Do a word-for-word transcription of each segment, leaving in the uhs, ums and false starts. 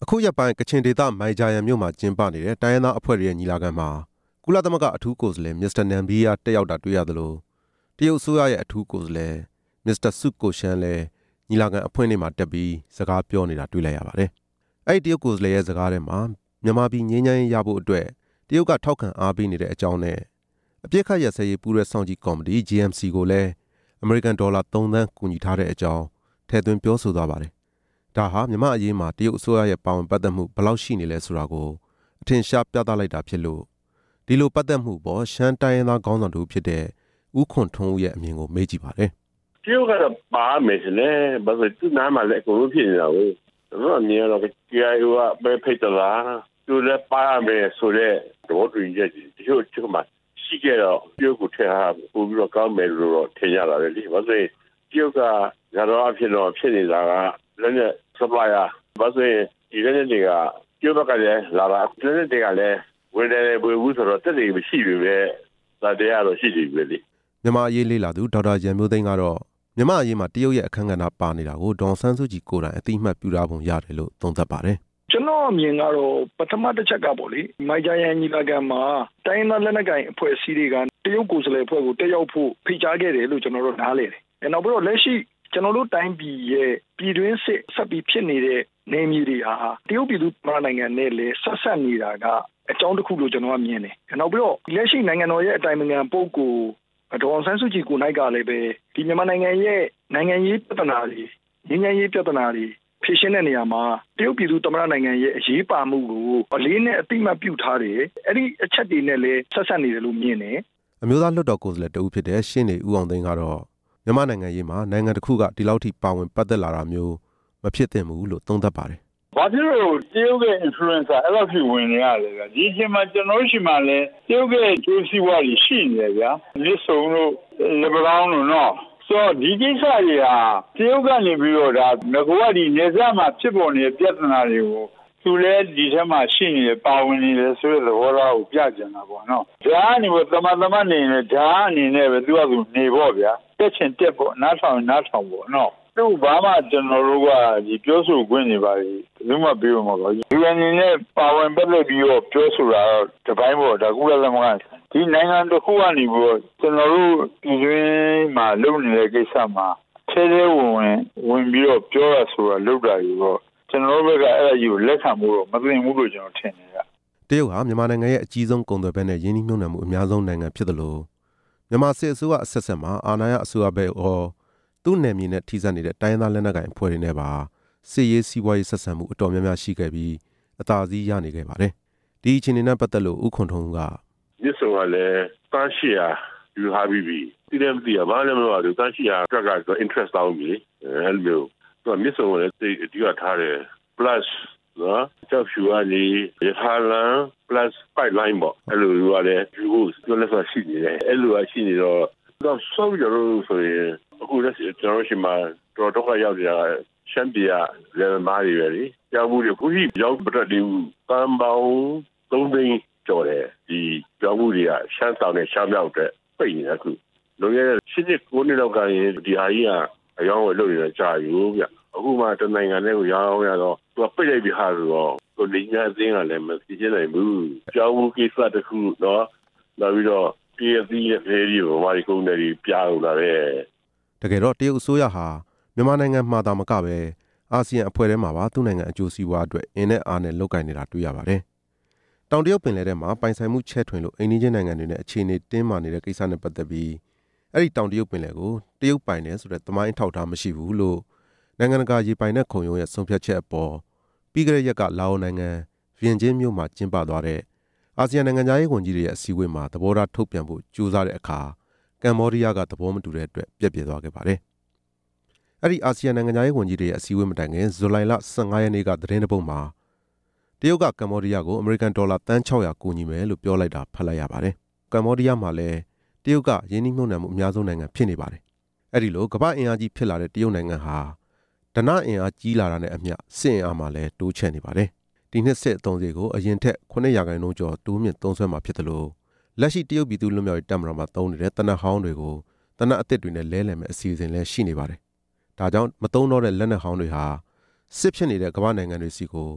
အခုရက်ပိုင်းကချင်ဒေသမိုင်ဂျာယန်မြို့မှာကျင်းပနေတဲ့တိုင်းရင်းသားအဖွဲ့တွေရဲ့ညီလာခံမှာကုလသမဂ္ဂအထူးကိုယ်စားလှယ်မစ္စတာနန်ဘီယာတက်ရောက်တာတွေ့ရသလိုတရုတ်အစိုးရရဲ့အထူးကိုယ်စားလှယ်မစ္စတာဆုကိုရှန်လည်းညီလာခံအဖွင့်နေ့မှာတက်ပြီးစကားပြောနေတာတွေ့လိုက်ရပါတယ်။အဲ့ဒီတရုတ်ကိုယ်စားလှယ်ရဲ့စကားထဲမှာမြန်မာပြည်ငြိမ်းချမ်းရေးရဖို့အတွက်တရုတ်ကထောက်ခံအားပေးနေတဲ့အကြောင်းနဲ့အပြစ်ခတ်ရစရေးပူးရဲဆောင်ကြည့်ကော်မတီ ဂျီ အမ် စီ ကိုလည်းအမေရိကန်ဒေါ်လာသုံးသန်းကူညီထားတဲ့အကြောင်းထည့်သွင်းပြောဆိုသွားပါတယ်။ဒါဟာမြန်မာအရေးမှာတရုတ်အစိုးရရဲ့ပါဝင်ပတ်သက်မှုဘယ်လောက်ရှိနေလဲဆိုတာကိုအထင်ရှားပြသလိုက်တာဖြစ်လို့ဒီလိုပတ်သက်မှုပေါ်ရှမ်းတိုင်းရင်းသားခေါင်းဆောင်တို့ဖြစ်တဲ့ဦးခွန်ထွန်းဦးရဲ့အမြင်ကိုမေးကြည့်ပါတယ်။တရုတ်ကတော့ပါမယ်လေဘာလို့သူနားမှာလည်းအကုန်လုံးဖြစ်နေတာကိုတော့အမြင်တော့ ကေ အိုင် အို ကပဲဖိတ်တလားသူလည်းပါမယ်ဆိုတဲ့တော့တူညီချက်တချို့ချက်မှရှိကြတော့တရုတ်ကိုထည့်ထားပို့ပြီးတော့ကောင်းမယ်လို့တော့ထင်ရတာလေဘာလို့တရုတ်ကကတော့အဖြစ်တော့ဖြစ်နေတာကလည်း supplier ဘာလို့ဒီလည်းတွေကတရုတ်ကလည်းလာတာလည်းတွေကလည်းဝင်တယ်ဝယ်ဘူးဆိုတော့တက်တယ်မရှိဘူးပဲဒါတရားတော့ရှိတယ်ပဲလေမြန်မာအရေးလေးလာသူဒေါက်တာရန်မျိုးသိန်းကတော့မြန်မာအရေးမှာတရုတ်ရဲ့အခန်းကဏ္ဍပါနေတာကိုဒေါ်ဆန်းစုကြည်ကိုယ်တိုင်အသိအမှတ်ပြုထားပုံရတယ်လို့သုံးသပ်ပါတယ်ကျွန်တော်အမြင်ကတော့ပထမတစ်ချက်ကပေါ့လေမိုင်ဂျာယန်ညီလာခံမှာတိုင်းသားလက်နက်ကိုင်အဖွဲ့အစည်းတွေကတရုတ်ကိုယ်စားလှယ်အဖွဲ့ကိုတက်ရောက်ဖို့ဖိတ်ကြားခဲ့တယ်လို့ကျွန်တော်တို့နားလည်တယ်။နောက်ပြီးတော့လက်ရှိကျွန်တော်တို့တိုင်းပြည်ရဲ့ပြည်တွင်းစစ်ဆက်ပြီးဖြစ်နေတဲ့နေမြေတွေဟာတရုတ်ပြည်သူ့နိုင်ငံနဲ့လည်းဆက်ဆက်နေတာကအကြောင်းတစ်ခုလို့ကျွန်တော်ကမြင်တယ်။နောက်ပြီးတော့လက်ရှိနိုင်ငံတော်ရဲ့အတိုင်ပင်ခံပုဂ္ဂိုလ်ဒေါ်အောင်ဆန်းစုကြည်ကိုနိုင်ကလည်းပဲဒီမြန်မာနိုင်ငံရဲ့နိုင်ငံရေးပြဿနာတွေငြိမ်းချမ်းရေးပြဿနာတွေဖြေရှင်းတဲ့နေရာမှာတရုတ်ပြည်သူ့သမ္မတနိုင်ငံရဲ့အရေးပါမှုကိုအလေးနဲ့အသိမှတ်ပြုထားတယ်။အဲ့ဒီအချက်တွေနဲ့လည်းဆက်ဆက်နေတယ်လို့မြင်တယ်။အမျိုးသားလွှတ်တော်ကိုယ်စားလှယ်တဦးဖြစ်တဲ့ရှင်းနေဦးအောင်သိန်းကတော့မြန်မာနိုင်ငံရေးမှာနိုင်ငံတစ်ခုကဒီလောက်ထိပါဝင်ပတ်သက်လာတာမျိုးမဖြစ်သင့်ဘူးလို့သုံးသပ်ပါတယ်။ဘာဖြစ်လို့တရုတ်ရဲ့ influencer အဲ့လိုဖြစ်ဝင်နေရလဲဗျာဒီအချိန်မှာကျွန်တော်ရှိမှလည်းတရုတ်ရဲ့ကျိုးစီးပွားကြီးရှိနေတယ်ဗျာမြစ်စုံလို့လေဘလောင်းလို့နော်ဆိုတော့ဒီကိစ္စတွေဟာတရုတ်ကနေပြီးတော့ဒါငကောဒီနေစားမှာဖြစ်ပေါ်နေတဲ့ပြဿနာတွေကိုသူလည်းဒီထဲမှာရှိနေတယ်ပါဝင်နေတယ်ဆိုတဲ့သဘောထားကိုပြကြတာပေါ့နော်ဒါကနေပြီးသမသမနေနေဒါအနေနဲ့ပဲသူကသူနေပေါ့ဗျာတက်ချင်တက်ပေါ့နားထောင်နားထောင်ပေါ့နော်သူ့ဘာမှကျွန်တော်တို့ကဒီပြောဆိုခွင့်နေပါလေဘယ်မှပြောမှာပါဒီအနေနဲ့ပါဝင်ပတ်သက်ပြီးတော့ပြောဆိုတာတော့တပိုင်းပေါ့ဒါကုလသမဂ္ဂဒီနိုင်ငံတစ်ခုကနေပြီးတော့ကျွန်တော်တို့ပြည်တွင်းမှာလုပ်နေတဲ့ကိစ္စမှာထဲထဲဝင်ဝင်ဝင်ပြီးတော့ပြောရဆိုတာလုပ်တာယူတော့ကျွန်တော်တို့ကအဲ့ဒါယူလက်ခံမှုတော့မသိဘူးလို့ကျွန်တော်ထင်နေတာတရုတ်ဟာမြန်မာနိုင်ငံရဲ့အကြီးဆုံးကုန်သွယ်ဘက်နဲ့ယင်းနှိမ့်နှံမှုအများဆုံးနိုင်ငံဖြစ်တယ်လို့မြန်မာစစ်အစိုးရအဆက်ဆက်မှာအာဏာရအစိုးရဘက်ဟောသူ့နယ်မြေနဲ့ထိစပ်နေတဲ့တိုင်းသားလက်နက်ကိုင်အဖွဲ့တွေနဲ့ပါစစ်ရေးစီးပွားရေးဆက်ဆံမှုအတော်များများရှိခဲ့ပြီးအသာစီးရနေခဲ့ပါတယ်ဒီအခြေအနေနဲ့ပတ်သက်လို့ဦးခွန်ထုံးကမြစ်ဆုံကလည်းတန်းရှိရာယူဟာပြီးပြီဒီလည်းမသိရဘာလည်းမလို့တန်းရှိရာတက်က interest တောင်းပြီအဲ့လိုသူမြစ်ဆုံကလည်းဒီအဓိကထားတယ် plus နော်ကျောက်ဖြူကနေရထားလမ်း plus pipeline ပေါ့အဲ့လိုယူရတယ်ဒီကိုပြောလက်ဆိုရှိနေတယ်အဲ့လိုရှိနေတော့တော့ဆောက်ရလို့ဆိုရင်အခုလည်းကျွန်တော်ရှိမှတော်တော့ရောက်ကြရှမ်းပြည်ကလည်းမားရီပဲလေကြောက်မှုတွေခုထိရောက်ပြတ်တယ်ပန်းပေါင်းသုံးသိန်းကျော်တယ်ဒီကြောက်မှုတွေကရှမ်းတောင်နဲ့ရှမ်းမြောက်တဲ့ပြိနေအခုလုံရတဲ့ရှင်းစ်ကိုနှစ်လောက်ကရင်ဒီဟာကြီးကအယောင်းဝယ်လုပ်နေတာကြာယူဗျအခုမှတနိုင်ငံနဲ့ကိုရောင်းရတော့သူကပြိလိုက်ပြီးဟာဆိုတော့ကိုလင်းညာအင်းကလည်းမသိချင်နိုင်ဘူးကြောက်မှုကိစ္စတခုတော့နောက်ပြီးတော့ပြည်အသီးရဲ့ဖေးကြီးကိုမာရီကုန်းတွေပြားလာတယ်တကယ်တော့တရုတ်အစိုးရဟာမြန်မာနိုင်ငံမှာသာမကပဲအာဆီယံအဖွဲ့ထဲမှာပါသူ့နိုင်ငံအကျိုးစီးပွားအတွက်အင်းနဲ့အားနဲ့လုပ်ကိုင်နေတာတွေ့ရပါတယ်။တောင်တရုတ်ပင်လယ်ထဲမှာပိုင်ဆိုင်မှုချဲ့ထွင်လို့အိန္ဒိယနိုင်ငံတွေနဲ့အခြေအနေတင်းမာနေတဲ့ကိစ္စနဲ့ပတ်သက်ပြီးအဲ့ဒီတောင်တရုတ်ပင်လယ်ကိုတရုတ်ပိုင်တယ်ဆိုတဲ့သမိုင်းထောက်ထားမရှိဘူးလို့နိုင်ငံတကာရေပိုင်တဲ့ခုံရုံးရဲ့ဆုံးဖြတ်ချက်အပေါ်ပြီးကြတဲ့ရက်ကလာအိုနိုင်ငံဗီယင်ကျင်းမြို့မှာကျင်းပသွားတဲ့အာဆီယံနိုင်ငံသားရေးဝန်ကြီးတွေရဲ့အစည်းအဝေးမှာသဘောထားထုတ်ပြန်ဖို့ကြိုးစားတဲ့အခါကမ္ဘောဒီးယားကသဘောမတူတဲ့အတွက်ပြက်ပြဲသွားခဲ့ပါတယ်။အဲ့ဒီအာဆီယံနိုင်ငံသားရေးဝန်ကြီးတွေရဲ့အစည်းအဝေးမတိုင်ခင်ဇူလိုင်လဆယ့်ငါးရက်နေ့ကသတင်းတစ်ပုဒ်မှာတရုတ်ကကမ္ဘောဒီးယားကိုအမေရိကန်ဒေါ်လာတန်းခြောက်ရာကူညီမယ်လို့ပြောလိုက်တာဖတ်လိုက်ရပါတယ်။ကမ္ဘောဒီးယားမှာလည်းတရုတ်ကယင်းနှိမ့်နှံမှုအများဆုံးနိုင်ငံဖြစ်နေပါတယ်။အဲ့ဒီလိုကမ္ဘာအင်အားကြီးဖြစ်လာတဲ့တရုတ်နိုင်ငံဟာဒဏအင်အားကြီးလာတာနဲ့အမျှစစ်အင်အားမှာလည်းတိုးချဲ့နေပါတယ်။ဒီနှစ်စစ်အသုံးစရိတ်ကိုအရင်ထက်ခုနှစ်ရာခိုင်နှုန်းကျော်တိုးမြင့်သုံးစွဲမှာဖြစ်တယ်လို့လက်ရှိတရုတ်ပြည်သူ့လွတ်မြောက်ရေးတပ်မတော်မှာသုံးနေတဲ့တနက်ဟောင်းတွေကိုတနက်အသစ်တွေနဲ့လဲလှယ်မဲ့အစီအစဉ်လည်းရှိနေပါတယ်။ဒါကြောင့်မသုံးတော့တဲ့လက်နက်ဟောင်းတွေဟာစစ်ဖြစ်နေတဲ့ကမ္ဘာနိုင်ငံတွေစီကိုတ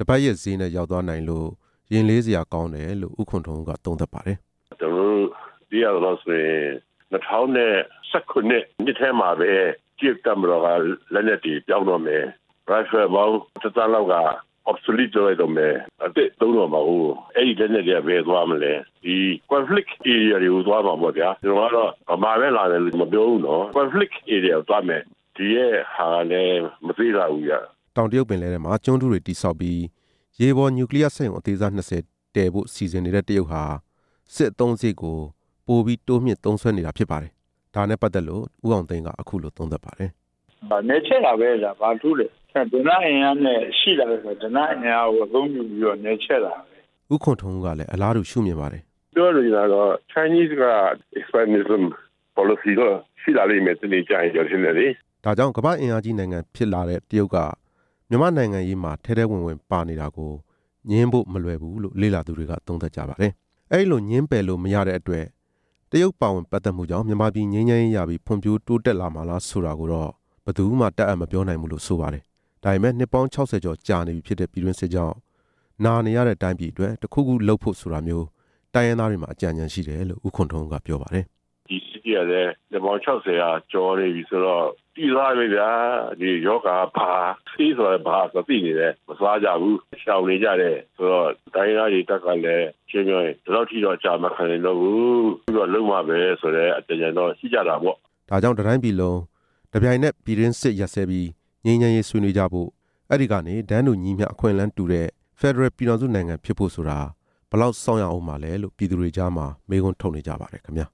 တပတ်ရဲ့ဈေးနဲ့ရောက်သွားနိုင်လို့ရင်လေးစရာကောင်းတယ်လို့ဥခွန်ထုံးကသုံးသပ်ပါတယ်ကျွန်တော်ဒီရတော့ဆိုရင်နှစ်ထောင်ဆယ်ခုနှစ်နှစ်ထဲမှာပဲကြည့်တမ်းတော့လည်းနဲ့တီပြောင်းတော့မယ် rifle ဘောင်းတစ်သားလောက်က obsolete လို့တော့မယ်အစ်သုံးတော့မှာဟိုအဲ့ဒီလည်းနဲ့တည်းပဲသွားမလဲဒီ conflict area တွေကိုသွားမှာပေါ့ဗျာကျွန်တော်ကတော့ဗမာပဲလာတယ်လို့မပြောဘူးနော် conflict area ကိုသွားမယ်ဒီရဲ့ဟာလည်းမသိတာဘူးရတောင်တရုတ်ပင်လယ်ထဲမှာကျွန်းတူတွေတိဆောက်ပြီးရေပေါ်နျူကလ িয়ার စက်ရုံအသေးစားနှစ်ဆယ်တဲဖို့စီစဉ်နေတဲ့တရုတ်ဟာစစ်အုံးစိတ်ကိုပိုပြီးတိုးမြင့်သုံးဆွဲနေတာဖြစ်ပါတယ်ဒါနဲ့ပတ်သက်လို့ဦးအောင်သိန်းကအခုလိုသုံးသပ်ပါတယ်နေချက်လာပဲလားဘာထူးလဲဒနာအင်အားနဲ့ရှိလာတယ်ဆိုဒနာအင်အားကိုအသုံးပြုပြီးတော့နေချက်လာဥခွန်ထုံးကလည်းအလားတူရှုမြင်ပါတယ်ပြောလို့ရတော့ Chinese က expansionism policy ကိုရှိလာလိမ့်မယ်တနေ့ကျရင်ပြောရှင်းတယ်လေဒါကြောင့်ကမ္ဘာအင်အားကြီးနိုင်ငံဖြစ်လာတဲ့တရုတ်ကမြန်မာနိုင်ငံရေးမှာထဲထဲဝင်ဝင်ပါနေတာကိုညင်းဖို့မလွယ်ဘူးလို့လေ့လာသူတွေကသုံးသပ်ကြပါတယ်အဲ့လိုညင်းပယ်လို့မရတဲ့အတွက်တရုတ်ပါဝင်ပတ်သက်မှုကြောင့်မြန်မာပြည်ငြိမ်းချမ်းရေးရပြီးဖွံ့ဖြိုးတိုးတက်လာမှာလားဆိုတာကိုတော့ဘယ်သူမှတတ်အပ်မပြောနိုင်ဘူးလို့ဆိုပါတယ်ဒါပေမဲ့နှစ်ပေါင်း၆ဆယ်ကျော်ကြာနေပြီဖြစ်တဲ့ပြည်တွင်းစစ်ကြောင့်နာနေရတဲ့တိုင်းပြည်အတွက်တခုခုလှုပ်ဖို့ဆိုတာမျိုးတိုင်းရင်းသားတွေမှာအကြံဉာဏ်ရှိတယ်လို့ဦးခွန်ထုံးကပြောပါတယ်ဒီစစ်ကြီးရတယ်နှစ်ပေါင်း၆ဆယ်ကကျော်နေပြီဆိုတော့ဒီသားပဲဗျာဒီယောဂါပါစီးဆိုရပါဆိုပြီးနေတယ်မစားကြဘူးရှောင်နေကြတယ်ဆိုတော့တိုင်းသားတွေတက်ကလည်းချင်းချင်းဒီလောက်ထိတော့ကြာမခံနိုင်တော့ဘူးပြီးတော့လုံးဝပဲဆိုတော့အကြံဉာဏ်တော့ရှိကြတာပေါ့ဒါကြောင့်တိုင်းပြည်လုံးတပြိုင်နက်ပြည်တွင်းစစ်ရပ်စဲပြီးငြိမ်းချမ်းရေးဆွေးနွေးကြဖို့အဲ့ဒီကနေဒန်းတူညီမျှအခွင့်အလမ်းတူတဲ့ Federal ပြည်ထောင်စုနိုင်ငံဖြစ်ဖို့ဆိုတာဘယ်လောက်စောင့်ရအောင်မလဲလို့ပြည်သူတွေကြားမှာမေးခွန်းထုတ်နေကြပါတယ်ခင်ဗျာ